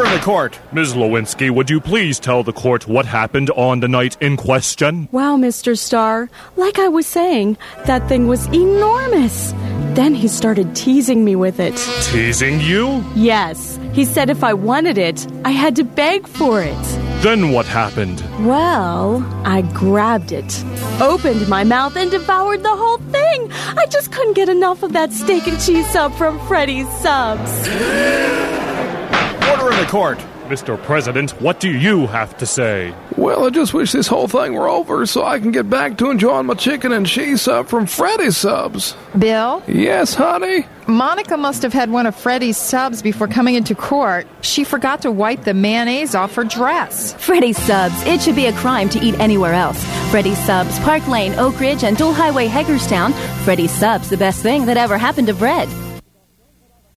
in the court. Ms. Lewinsky, would you please tell the court what happened on the night in question? Wow, Mr. Starr. Like I was saying, that thing was enormous. Then he started teasing me with it. Teasing you? Yes. He said if I wanted it, I had to beg for it. Then what happened? Well, I grabbed it, opened my mouth, and devoured the whole thing. I just couldn't get enough of that steak and cheese sub from Freddy's Subs. Order in the court. Mr. President, what do you have to say? Well, I just wish this whole thing were over so I can get back to enjoying my chicken and cheese sub from Freddy's Subs. Bill? Yes, honey? Monica must have had one of Freddy's Subs before coming into court. She forgot to wipe the mayonnaise off her dress. Freddy's Subs. It should be a crime to eat anywhere else. Freddy's Subs, Park Lane, Oak Ridge, and Dual Highway, Hagerstown. Freddy's Subs, the best thing that ever happened to bread.